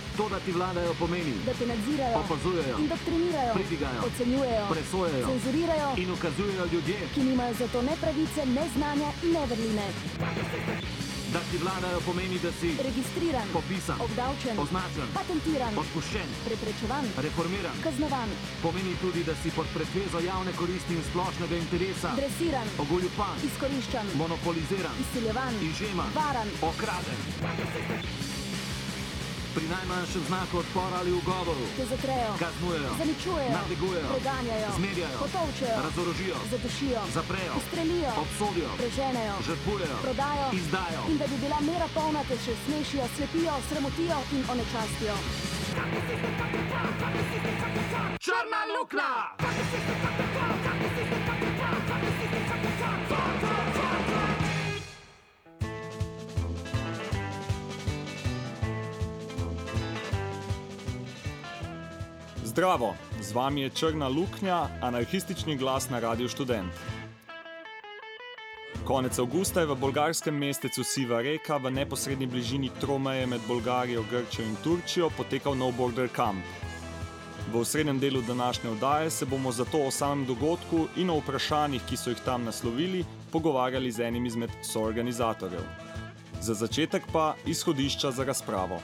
To, da ti vladajo, pomeni, da te nadzirajo, opazujejo, indoktrinirajo, pridigajo, ocenjujejo, presojajo, cenzurirajo in ukazujejo ljudje, ki nimajo za to ne pravice, ne znanja, ne vrline. Da ti vladajo, pomeni, da si registriran, popisan, obdavčen, označen, patentiran, odpuščen, preprečevan, reformiran, kaznovan, pomeni tudi, da si pod pretvezo javne koristi in splošnega interesa dresiran, ogoljupan, izkoriščan, monopoliziran, izsiljevan, izžeman, varan, okraden. Pri najmanjšem znaku odpora ali ugovoru te zatrejo, kaznujejo, zaničujejo, nadlegujejo, preganjajo, zmerjajo, potolčejo, razorožijo, zadušijo, zaprejo, ustrelijo, obsodijo, preženejo, žrtvujejo, prodajo, izdajo. In da bi bila mera polna, te še smešijo, slepijo, sramotijo in onečastijo. Črna luknja! Zdravo, z vami je Črna luknja, anarhistični glas na Radiu Študent. Konec avgusta je v bolgarskem mestecu Siva Reka v neposrednji bližini tromeje med Bolgarijo, Grčijo in Turčijo potekal No Border Camp. V osrednjem delu današnje oddaje se bomo zato o samem dogodku in o vprašanjih, ki so jih tam naslovili, pogovarjali z enim izmed soorganizatorjev. Za začetek pa izhodišča za razpravo.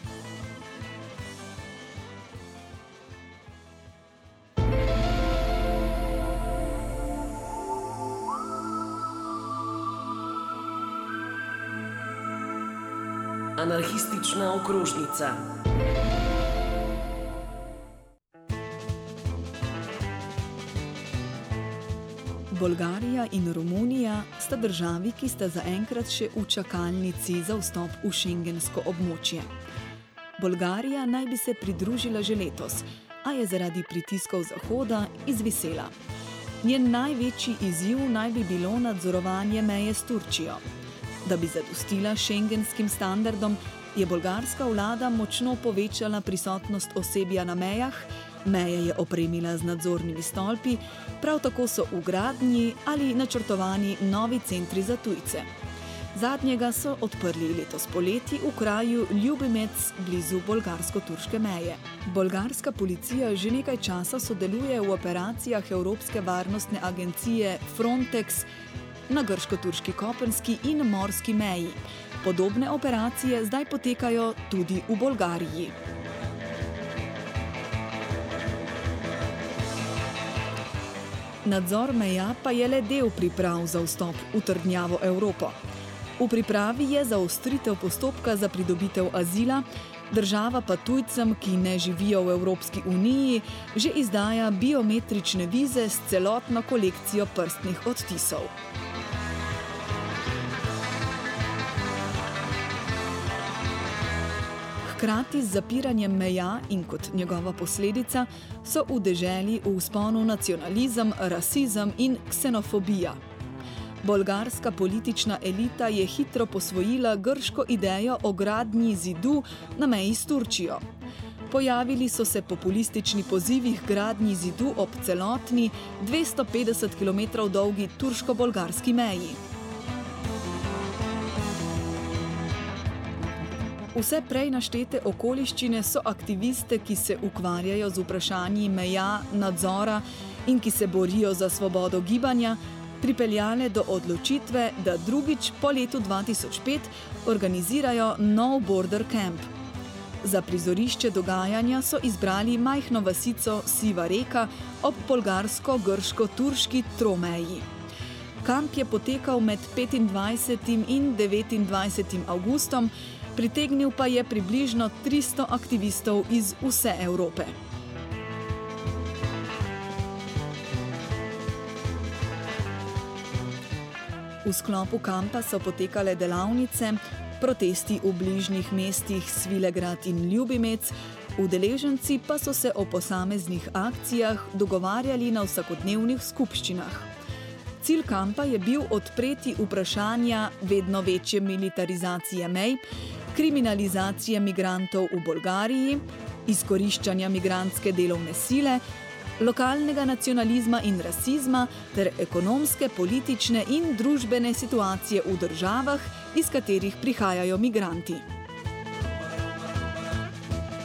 Anarhistična okrožnica. Bolgarija in Romunija sta državi, ki sta zaenkrat še v čakalnici za vstop v šengensko območje. Bolgarija naj bi se pridružila že letos, a je zaradi pritiskov Zahoda izvisela. Njen največji izziv naj bi bilo nadzorovanje meje s Turčijo. Da bi zadostila šengenskim standardom, je bolgarska vlada močno povečala prisotnost osebja na mejah, meje je opremila z nadzornimi stolpi, prav tako so v gradnji ali načrtovani novi centri za tujce. Zadnjega so odprli letos poleti v kraju Ljubimec blizu bolgarsko-turške meje. Bolgarska policija že nekaj časa sodeluje v operacijah Evropske varnostne agencije Frontex na grško-turški kopenski in morski meji. Podobne operacije zdaj potekajo tudi v Bolgariji. Nadzor meja pa je le del priprav za vstop v trdnjavo Evropo. V pripravi je zaostritev postopka za pridobitev azila, država pa tujcem, ki ne živijo v Evropski uniji, že izdaja biometrične vize s celotno kolekcijo prstnih odtisov. Hkrati z zapiranjem meja in kot njegova posledica so v deželi v vzponu nacionalizem, rasizem in ksenofobija. Bolgarska politična elita je hitro posvojila grško idejo o gradnji zidu na meji s Turčijo. Pojavili so se populistični pozivi k gradnji zidu ob celotni 250 km dolgi turško-bolgarski meji. Vse prej naštete okoliščine so aktiviste, ki se ukvarjajo z vprašanji meja, nadzora in ki se borijo za svobodo gibanja, pripeljale do odločitve, da drugič po letu 2005 organizirajo No Border Camp. Za prizorišče dogajanja so izbrali majhno vasico Siva Reka ob bolgarsko-grško-turški tromeji. Kamp je potekal med 25. in 29. avgustom, pritegnil pa je približno 300 aktivistov iz vse Evrope. V sklopu kampa so potekale delavnice, protesti v bližnjih mestih Svilegrad in Ljubimec, udeleženci pa so se o posameznih akcijah dogovarjali na vsakodnevnih skupščinah. Cilj kampa je bil odpreti vprašanja vedno večje militarizacije mej, kriminalizacije migrantov v Bolgariji, izkoriščanja migrantske delovne sile, lokalnega nacionalizma in rasizma ter ekonomske, politične in družbene situacije v državah, iz katerih prihajajo migranti.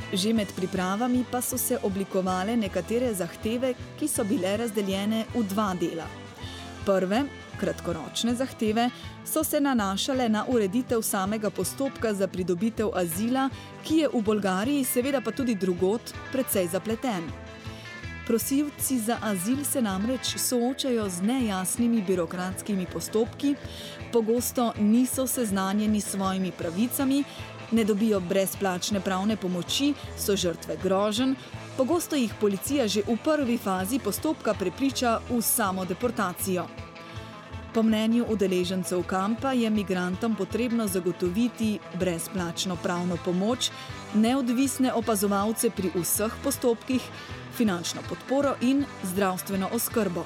Že med pripravami pa so se oblikovale nekatere zahteve, ki so bile razdeljene v dva dela. Prve, kratkoročne zahteve, so se nanašale na ureditev samega postopka za pridobitev azila, ki je v Bolgariji, seveda pa tudi drugod, precej zapleten. Prosilci za azil se namreč soočajo z nejasnimi birokratskimi postopki, pogosto niso seznanjeni s svojimi pravicami, ne dobijo brezplačne pravne pomoči, so žrtve groženj, pogosto jih policija že v prvi fazi postopka prepriča v samodeportacijo. Po mnenju udeležencev kampa je migrantom potrebno zagotoviti brezplačno pravno pomoč, neodvisne opazovalce pri vseh postopkih, finančno podporo in zdravstveno oskrbo.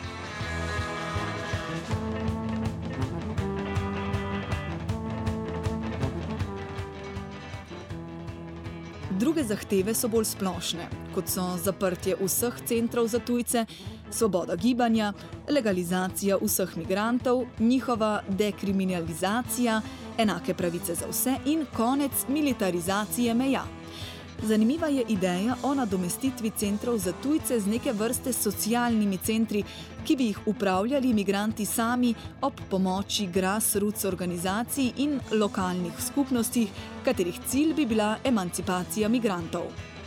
Druge zahteve so bolj splošne, kot so zaprtje vseh centrov za tujce, svoboda gibanja, legalizacija vseh migrantov, njihova dekriminalizacija, enake pravice za vse in konec militarizacije meja. Zanimiva je ideja o nadomestitvi centrov za tujce z neke vrste socialnimi centri, ki bi jih upravljali migranti sami ob pomoči grassroots organizacij in lokalnih skupnosti, katerih cilj bi bila emancipacija migrantov.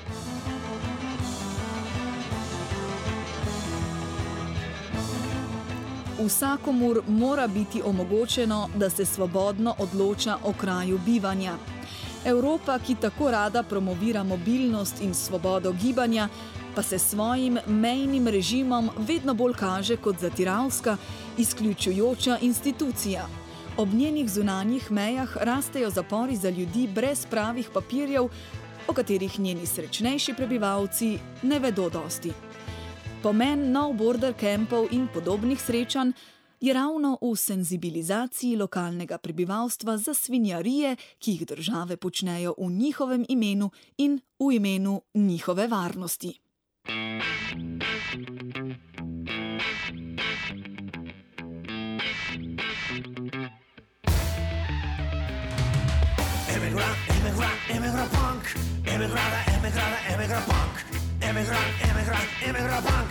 Vsakomur mora biti omogočeno, da se svobodno odloča o kraju bivanja. Evropa, ki tako rada promovira mobilnost in svobodo gibanja, pa se svojim mejnim režimom vedno bolj kaže kot zatiralska, izključujoča institucija. Ob njenih zunanjih mejah rastejo zapori za ljudi brez pravih papirjev, o katerih njeni srečnejši prebivalci ne vedo dosti. Pomen no-border campov in podobnih srečanj je ravno v senzibilizaciji lokalnega prebivalstva za svinjarije, ki jih države počnejo v njihovem imenu in v imenu njihove varnosti. Emigrant, emigrant, emigrant punk. Emigrant, emigrant, emigrant punk. Emigrant, emigrant, emigrant punk.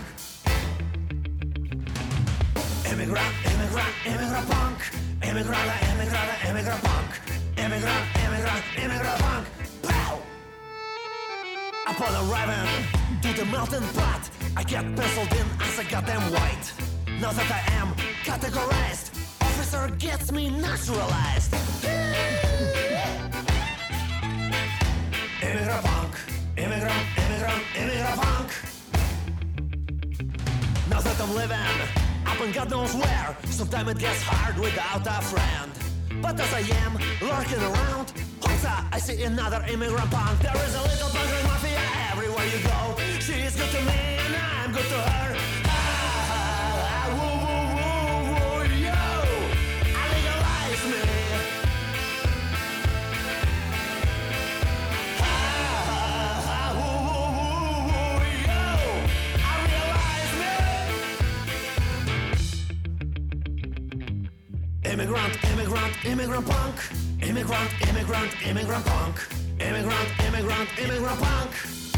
Emigrant, emigrant, emigrant punk. Emigrant, emigrant, emigrant punk. Emigrant, emigrant, emigrant punk. Pow! Upon arriving to the mountain path, I get penciled in as a goddamn white. Now that I am categorized, officer gets me naturalized. Immigrant punk, immigrant, immigrant, immigrant punk. Now that I'm living up and God knows where, sometimes it gets hard without a friend. But as I am lurking around, I see another immigrant punk. There is a little punk mafia everywhere you go. She is good to me and I'm good to her. Woo, woo, woo, woo, yo! I legalize me. Immigrant, immigrant, immigrant punk. Immigrant, immigrant, immigrant punk. Immigrant, immigrant, immigrant punk.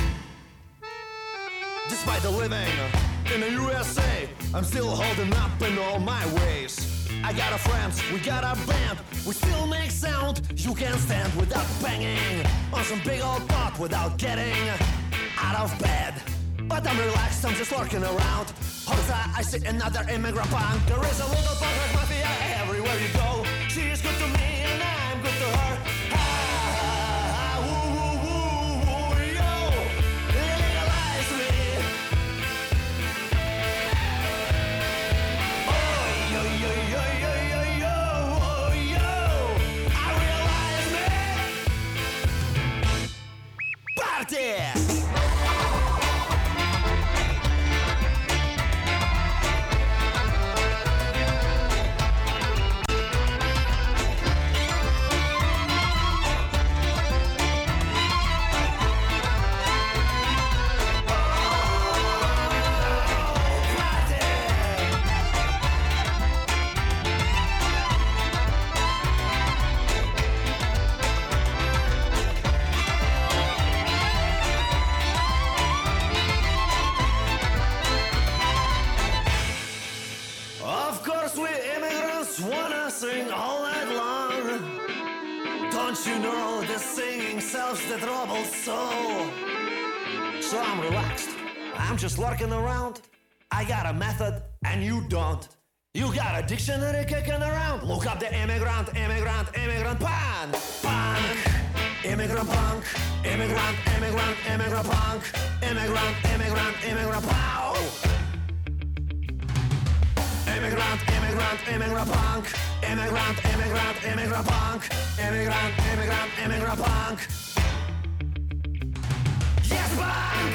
Despite the living in the USA, I'm still holding up in all my ways. I got a friend, we got a band. We still make sound you can't stand without banging on some big old pot without getting out of bed. But I'm relaxed, I'm just lurking around. I see another immigrant punk. There is a little punk like mafia everywhere you go. She is good to me and I'm good to her. Woo, woo, woo, woo, yo. Legalize me. Oh, yo, yo, yo, yo, yo, yo, oh, yo. I realize me. Party! sing all night long. Don't you know the singing solves the troubled soul? So I'm relaxed, I'm just lurking around. I got a method and you don't. You got a dictionary kicking around. Look up the immigrant punk. Punk, immigrant punk, immigrant punk, immigrant pow. Immigrant punk, immigrant punk, immigrant punk. Yes, punk!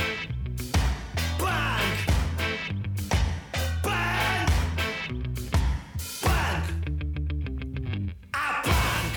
Punk! Punk! Punk! A punk!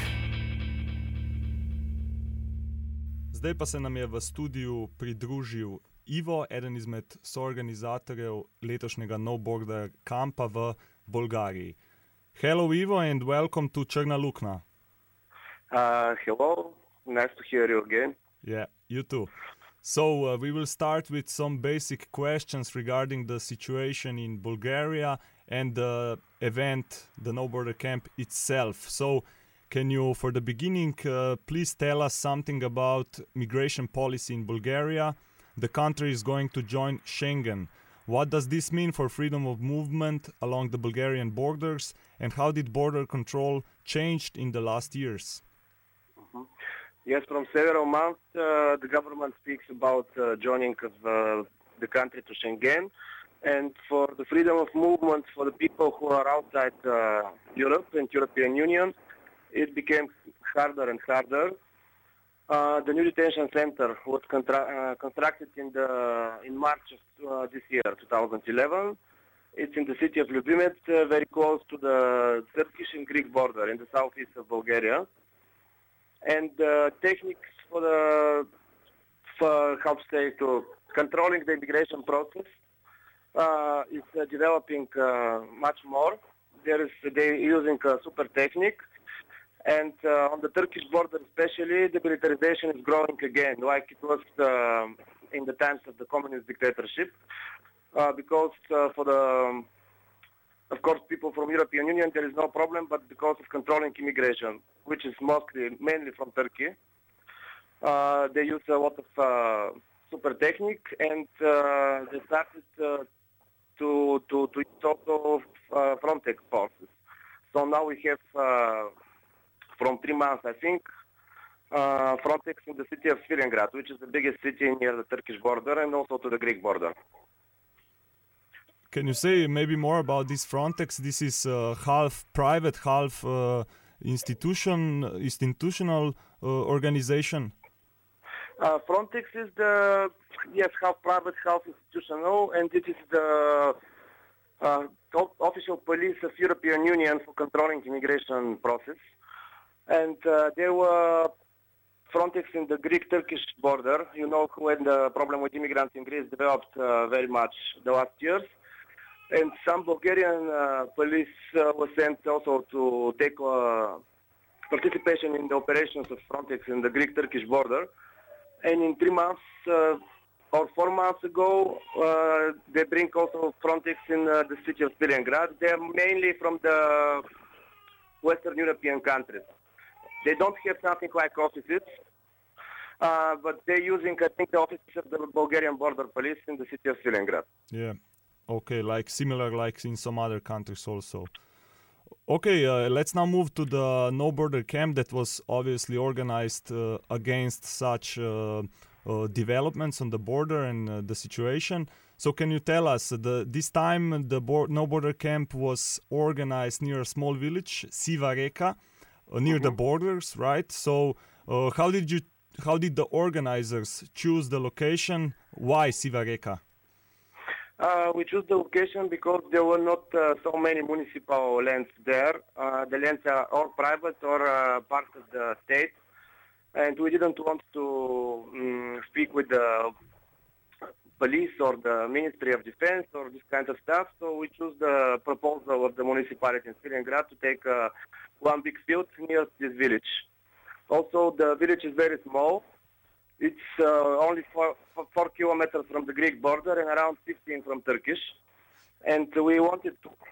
Zdaj pa se nam je v studiu pridružil Ivo, eden izmed soorganizatorjev letošnjega No Border kampa v Bolgariji. Hello Ivo and welcome to Črna luknja. Hello, nice to hear you again. Yeah, you too. So we will start with some basic questions regarding the situation in Bulgaria and the event, the No Border Camp itself. So can you, for the beginning, please tell us something about migration policy in Bulgaria? The country is going to join Schengen. What does this mean for freedom of movement along the Bulgarian borders, and how did border control changed in the last years? Yes, from several months, the government speaks about joining of the country to Schengen, and for the freedom of movement for the people who are outside Europe and European Union, it became harder and harder. The new detention center was constructed in March of this year, 2011. It's in the city of Ljubimec, very close to the Turkish and Greek border in the southeast of Bulgaria. And techniques to controlling the immigration process is developing much more. They're using super technique. And on the Turkish border especially, the militarization is growing again, like it was in the times of the communist dictatorship. Because of course, people from European Union, there is no problem, but because of controlling immigration, which is mainly from Turkey, they use a lot of super technique, and they started to use also Frontex forces. So now we have, from 3 months, I think, Frontex in the city of Svilengrad, which is the biggest city near the Turkish border and also to the Greek border. Can you say maybe more about this Frontex? This is half private, half institutional organization? Frontex is half private, half institutional, and it is the official police of European Union for controlling immigration process. And there were Frontex in the Greek-Turkish border. You know when the problem with immigrants in Greece developed very much the last years. And some Bulgarian police was sent also to take participation in the operations of Frontex in the Greek-Turkish border. And in 3 months or 4 months ago, they bring also Frontex in the city of Svilengrad. They are mainly from the Western European countries. They don't have something like offices, but they're using, I think, the offices of the Bulgarian border police in the city of Svilengrad. Yeah. Okay, similar like in some other countries also. Okay, let's now move to the No Border Camp that was obviously organized against such developments on the border and the situation. So can you tell us, this time the No Border Camp was organized near a small village, Siva Reka, near the borders, right? So how did the organizers choose the location? Why Siva Reka? We chose the location because there were not so many municipal lands there. The lands are all private or part of the state. And we didn't want to speak with the police or the Ministry of Defense or this kind of stuff. So we chose the proposal of the municipality in Svilengrad to take one big field near this village. Also, the village is very small. It's only 4 kilometers from the Greek border and around 15 from Turkish. And we wanted to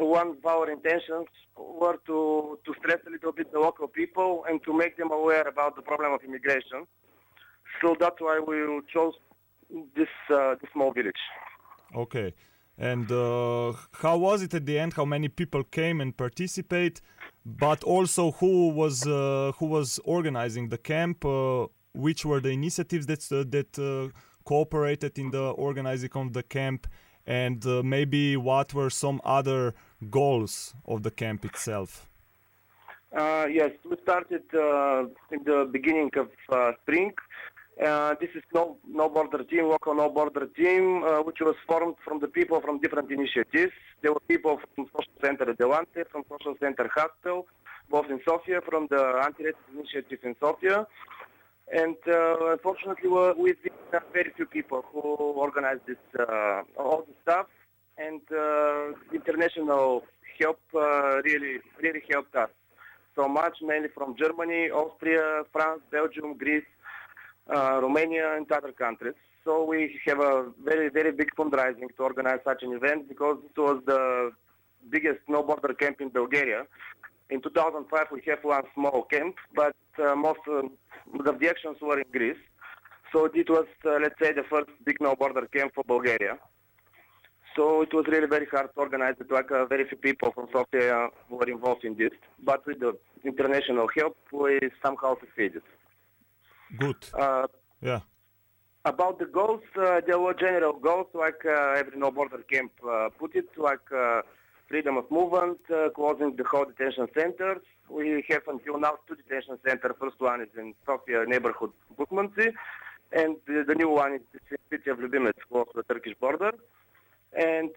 one of our intentions were to stress a little bit the local people and to make them aware about the problem of immigration. So that's why we chose this small village. Okay. And how was it at the end? How many people came and participate? But also, who was organizing the camp? Which were the initiatives that cooperated in the organizing of the camp? And maybe what were some other goals of the camp itself? Yes, we started in the beginning of spring. This is No Border Team, local No Border Team, which was formed from the people from different initiatives. There were people from Social Center Delante, from Social Center Hostel, both in Sofia, from the Anti-Racist Initiative in Sofia. And unfortunately, we've been very few people who organized this, all this stuff. And international help really helped us so much, mainly from Germany, Austria, France, Belgium, Greece, Romania, and other countries. So we have a very, very big fundraising to organize such an event because it was the biggest No Border camp in Bulgaria. In 2005, we have one small camp, but most of the actions were in Greece. So it was, let's say, the first big No Border camp for Bulgaria. So it was really very hard to organize it, like very few people from Sofia were involved in this. But with the international help, we somehow succeeded. Good. Yeah. About the goals, there were general goals, like every No Border camp put it, like freedom of movement, closing the whole detention centers. We have until now 2 detention centers. First one is in Sofia neighborhood, Bukmanci, and the new one is in the city of Ljubimec, close to the Turkish border. And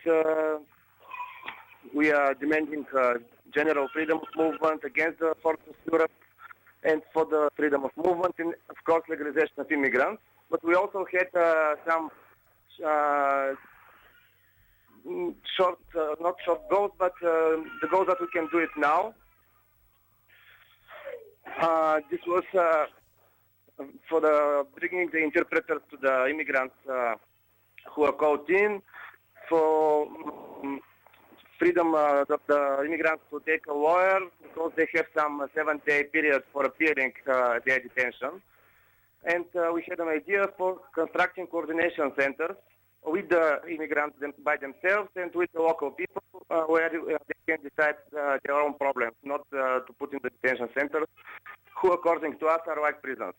we are demanding general freedom of movement against the forces of Europe and for the freedom of movement and, of course, legalization of immigrants. But we also had some not short goals, but the goals that we can do it now. This was for the bringing the interpreters to the immigrants who are called in, for freedom of the immigrants to take a lawyer because they have some 7-day period for appearing their detention. And we had an idea for constructing coordination centers with the immigrants by themselves and with the local people where they can decide their own problems, not to put in the detention centers, who according to us are like prisons.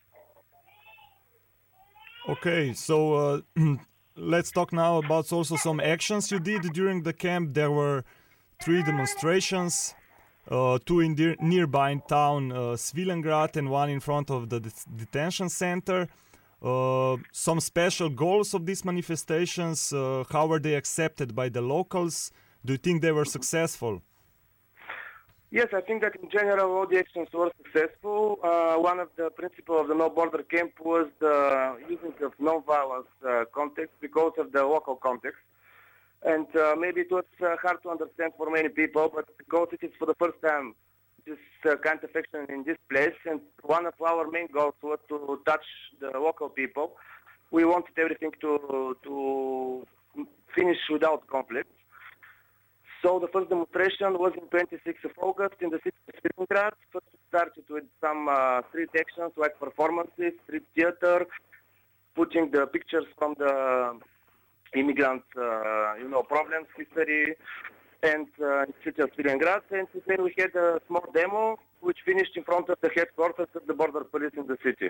Okay, so let's talk now about also some actions you did during the camp. There were 3 demonstrations, 2 in nearby town Svilengrad and 1 in front of the detention center. Some special goals of these manifestations, how were they accepted by the locals? Do you think they were successful? Yes, I think that in general all the actions were successful. One of the principles of the No Border camp was the using of non-violence context because of the local context. And maybe it was hard to understand for many people, but because it is for the first time this kind of action in this place, and one of our main goals was to touch the local people. We wanted everything to finish without conflict. So the first demonstration was on 26th of August in the city of Svilengrad. First we started with some street actions like performances, street theater, putting the pictures from the immigrants, problems, history, and in the city of Svilengrad. And then we had a small demo which finished in front of the headquarters of the border police in the city.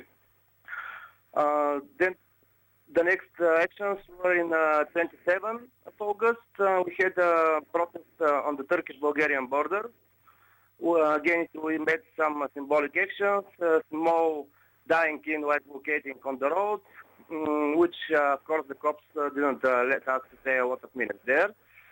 Then the next actions were in 27th of August. We had a protest on the Turkish-Bulgarian border. Again, we made some symbolic actions, small dying in white blockading on the road, which, of course, the cops didn't let us stay a lot of minutes there.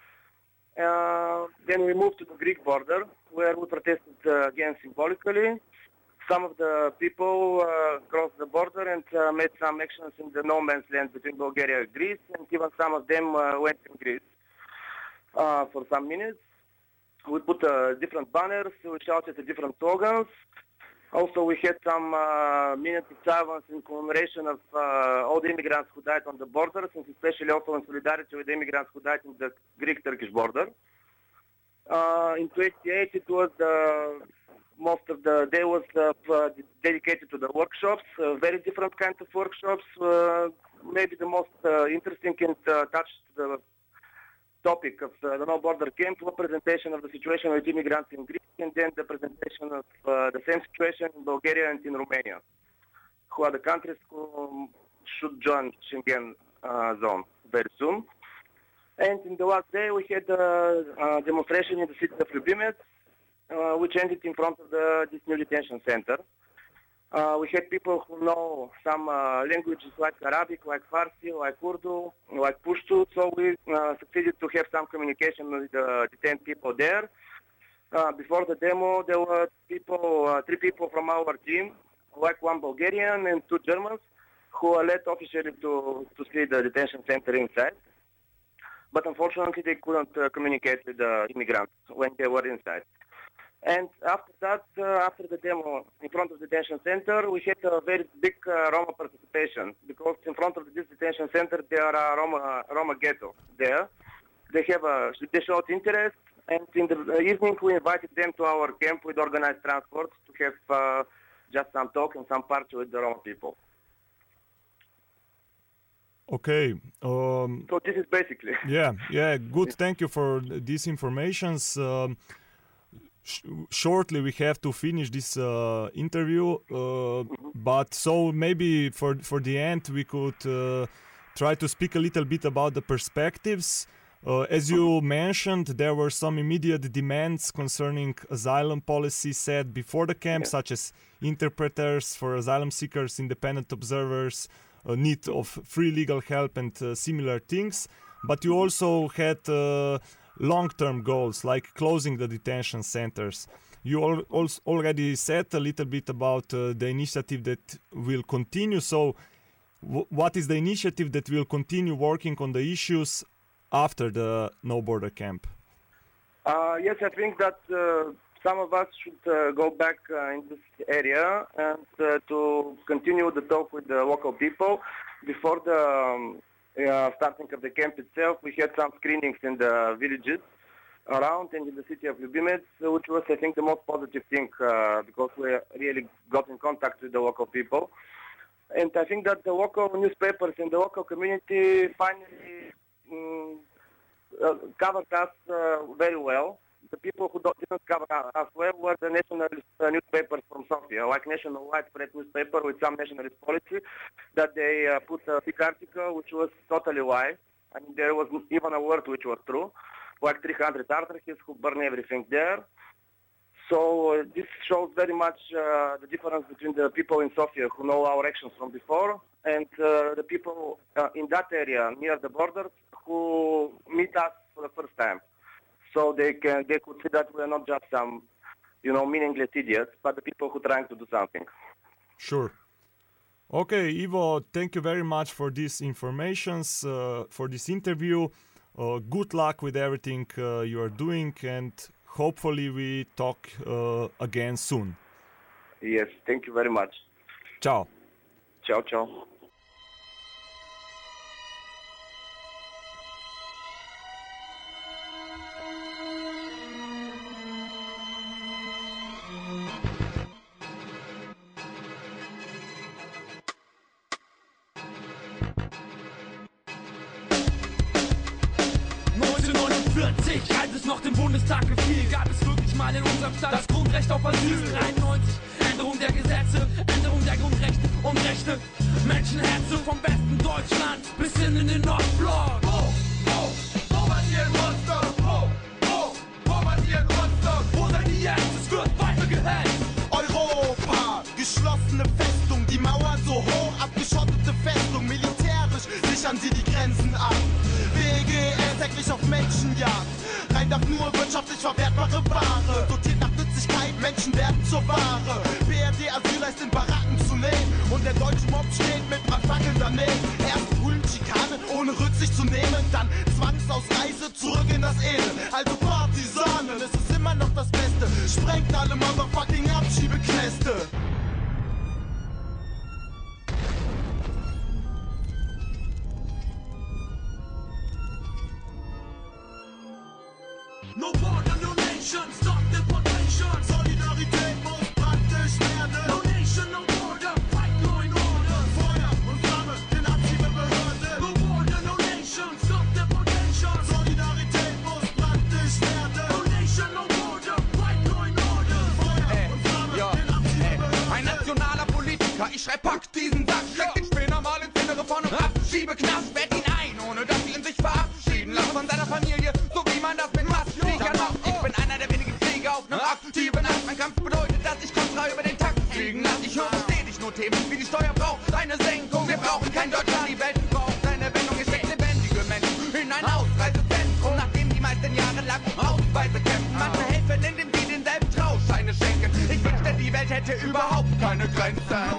Then we moved to the Greek border, where we protested again symbolically. Some of the people crossed the border and made some actions in the no man's land between Bulgaria and Greece, and even some of them went in Greece for some minutes. We put different banners, we shouted different slogans. Also, we had some minutes of silence in commemoration of all the immigrants who died on the borders, and especially also in solidarity with the immigrants who died in the Greek-Turkish border. In 28, it was most of the day was dedicated to the workshops, very different kinds of workshops. Maybe the most interesting and touched the topic of the No Border Camp, a presentation of the situation with immigrants in Greece, and then the presentation of the same situation in Bulgaria and in Romania, who are the countries who should join Schengen zone very soon. And in the last day, we had a demonstration in the city of Ljubimec, which ended in front of this new detention center. We had people who know some languages like Arabic, like Farsi, like Urdu, like Pushtu, so we succeeded to have some communication with the detained people there. Before the demo, there were three people from our team, like one Bulgarian and two Germans, who were let officially to see the detention center inside. But unfortunately, they couldn't communicate with the immigrants when they were inside. And after that, after the demo in front of the detention center, we had a very big Roma participation, because in front of this detention center there are Roma ghetto there. They showed interest, and in the evening we invited them to our camp with organized transport to have just some talk and some party with the Roma people. Okay. So this is basically. Yeah. Good. Thank you for these informations. Shortly we have to finish this interview, but so maybe for the end we could try to speak a little bit about the perspectives. As you mentioned, there were some immediate demands concerning asylum policy set before the camp, such as interpreters for asylum seekers, independent observers, need of free legal help, and similar things. But you also had long-term goals like closing the detention centers. You already said a little bit about the initiative that will continue. So what is the initiative that will continue working on the issues after the No Border Camp? Yes, I think that some of us should go back in this area and to continue the talk with the local people. Before the starting of the camp itself, we had some screenings in the villages around and in the city of Ljubimec, which was, I think, the most positive thing because we really got in contact with the local people. And I think that the local newspapers and the local community finally covered us very well. The people who didn't cover us well were the nationalist newspapers from Sofia, like National Widespread newspaper with some nationalist policy, that they put a big article which was totally lie. I mean, there was even a word which was true, like 300 anarchists who burn everything there. So this shows very much the difference between the people in Sofia who know our actions from before and the people in that area near the borders who meet us for the first time. So they could see that we are not just some, meaningless idiots, but the people who are trying to do something. Sure. Okay, Ivo, thank you very much for these informations, for this interview. Good luck with everything you are doing, and hopefully we talk again soon. Yes, thank you very much. Ciao. Ciao, ciao. Als es noch den Bundestag gefiel, gab es wirklich mal in unserem Staat das Grundrecht auf Asyl. 93, Änderung der Gesetze, Änderung der Grundrechte und Rechte. Menschenherzen vom Westen Deutschlands bis hin in den Ostblock. Wo wart ihr in Rostock? Wo wart ihr in Rostock? Wo seid ihr jetzt? Es wird weiter gehetzt. Europa, geschlossene Festung, die Mauer so hoch, abgeschottete Festung, militärisch sichern sie die Grenzen ab. WGL täglich auf Menschenjagd, rein darf nur wirtschaftlich verwertbare Ware, dotiert nach Nützlichkeit, Menschen werden zur Ware. BRD Asyl heißt in Baracken zu leben und der deutsche Mob steht mit Brandfackeln daneben. Erst Schikane, ohne Rücksicht zu nehmen, dann Zwangsausreise zurück in das Elend. Also Partisanen, es ist immer noch das Beste, sprengt alle motherfucking Abschiebeknäste. No border, no ich schrei, pack diesen Sack, steck den Spinner mal ins Innere von einem Abschiebeknast, sperrt ihn ein, ohne dass sie ihn sich verabschieden lassen von seiner Familie, so wie man das mit Massenfliegern macht. Ich bin einer der wenigen Krieger auf einem aktiven Ast. Mein Kampf bedeutet, dass ich kontra über den Takt fliegen lasse. Ich höre stetig nur Themen wie die Steuer braucht eine Senkung. Wir brauchen kein Deutschland, die Welt braucht eine Wendung. Es steckt lebendige Menschen in ein Ausreisezentrum, nachdem die meisten Jahre lang Ausweise kämpfen. Manche helfen, indem sie denselben Trauscheine schenken. Ich wünschte, die Welt hätte überhaupt keine Grenzen.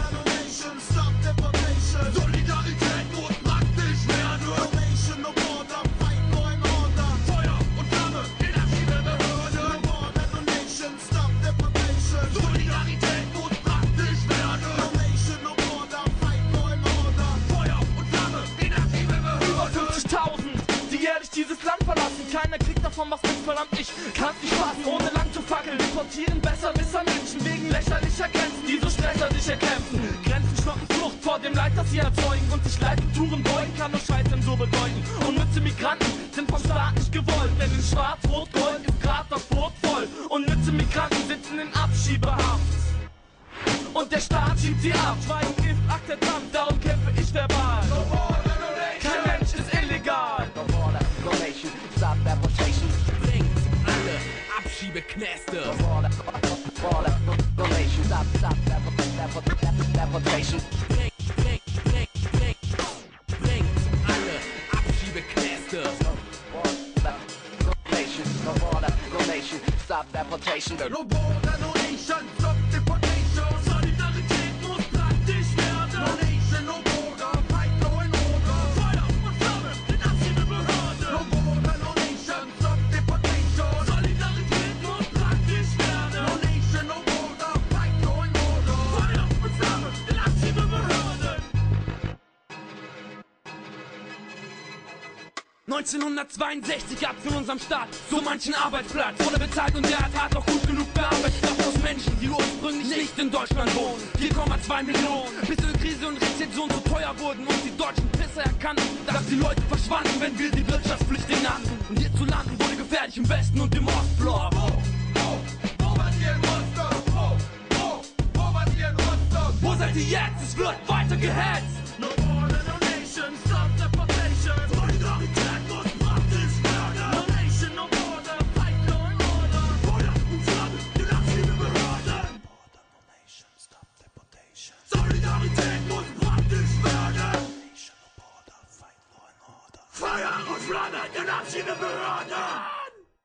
Solidarität muss praktisch werden. Donation, no border, fight, law and order. Feuer und Flamme, inaktive Behörde. No border, donation, stop deportation. Solidarität muss praktisch werden. Donation, no border, fight, law and order. Feuer und Flamme, inaktive Behörde. Über 50.000, die jährlich dieses Land verlassen. Keiner kriegt davon was mit, verdammt, ich kann's nicht fassen. Ohne lang zu fackeln, deportieren besserwisser Menschen wegen lächerlicher Grenzen, die so stresserlich erkämpfen. Grenzen schlocken Flucht vor dem Leid, das sie erzeugen, und sich Leitkulturen beugen kann nur Scheitern so bedeuten. Unnütze Migranten sind vom Staat nicht gewollt, denn in Schwarz-Rot-Gold ist grad das Brot voll. Unnütze Migranten sitzen in Abschiebehaft und der Staat schiebt sie ab. Schweigen ist Akzeptanz, darum kämpfe ich verbal. Kein Mensch ist illegal. Stop deportation. Bringt alle Abschiebeknäste. Stop deportation. Bringt alle Abschiebeknäste. Stop deportation. No border, no nation, stop deportation. Solidarität muss praktisch werden. No nation, no border, fight, law and order. Feuer und Flamme, den Abschiebebehörde. No border, no nation, stop deportation. Solidarität muss praktisch werden. No nation, no border, fight, law and order. Feuer und Flamme, den Abschiebebehörden. 1962 gab's in unserem Staat so manchen Arbeitsplatz. Wurde bezahlt und der hat auch gut genug bearbeitet. Doch aus Menschen, die ursprünglich nicht in Deutschland wohnen. 4,2 Millionen, bis Ölkrise und Rezession zu teuer wurden und die deutschen Pisser erkannten, dass die Leute verschwanden, wenn wir die Wirtschaftsflüchtlinge nannten. Und hier zu landen wurde gefährlich im Westen und im Ostblock. Wo wart ihr in Rostock? Wo wart ihr in Rostock? Wo seid ihr jetzt? Es wird weiter gehetzt. No border, no nation, stop deportation. Solidarität muss praktisch werden. No nation, no border, fight, law and order. Feuer und Flamme, die Abschiebebehörden. Border, no nation, stop deportation. Solidarität muss praktisch werden. No nation, no border, fight, law and order. Feuer und Flamme, die Abschiebebehörden.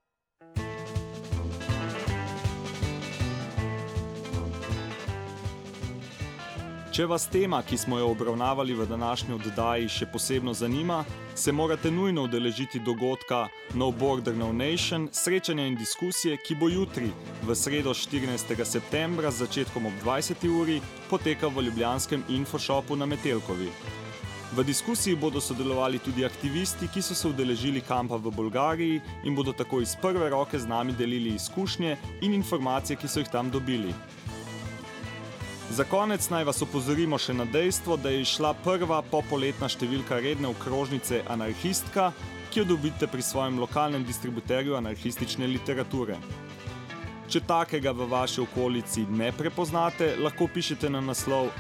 Če vas tema, ki smo jo obravnavali v današnji oddaji, še posebno zanima, se morate nujno udeležiti dogodka No Border, No Nation, srečanja in diskusije, ki bo jutri, v sredo 14. septembra z začetkom ob 20. uri, poteka v ljubljanskem Infoshopu na Metelkovi. V diskusiji bodo sodelovali tudi aktivisti, ki so se udeležili kampa v Bolgariji in bodo tako iz prve roke z nami delili izkušnje in informacije, ki so jih tam dobili. Za konec naj vas opozorimo še na dejstvo, da je išla prva popoletna številka redne okrožnice Anarhistka, ki jo dobite pri svojem lokalnem distributerju anarhistične literature. Če takega v vaši okolici ne prepoznate, lahko pišete na naslov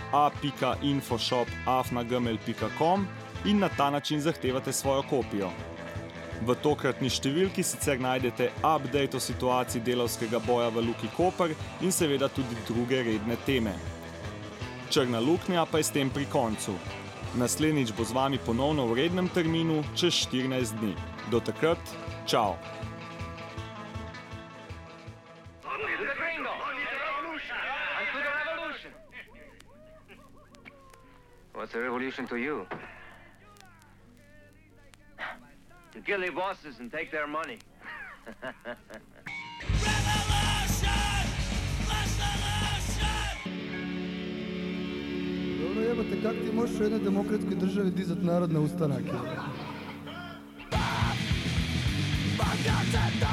a.infoshop@gmail.com in na ta način zahtevate svojo kopijo. V tokratni številki sicer najdete update o situaciji delavskega boja v Luki Koper in seveda tudi druge redne teme. Črna luknja pa je s tem pri koncu. Naslednjič bo z vami ponovno v rednem terminu čez 14 dni. Do takrat, čau! What's a revolution to you? To kill the bosses and take their money. Dobro jebate, kak ti možeš u jednoj demokratskoj državi dizat narod na ustanak?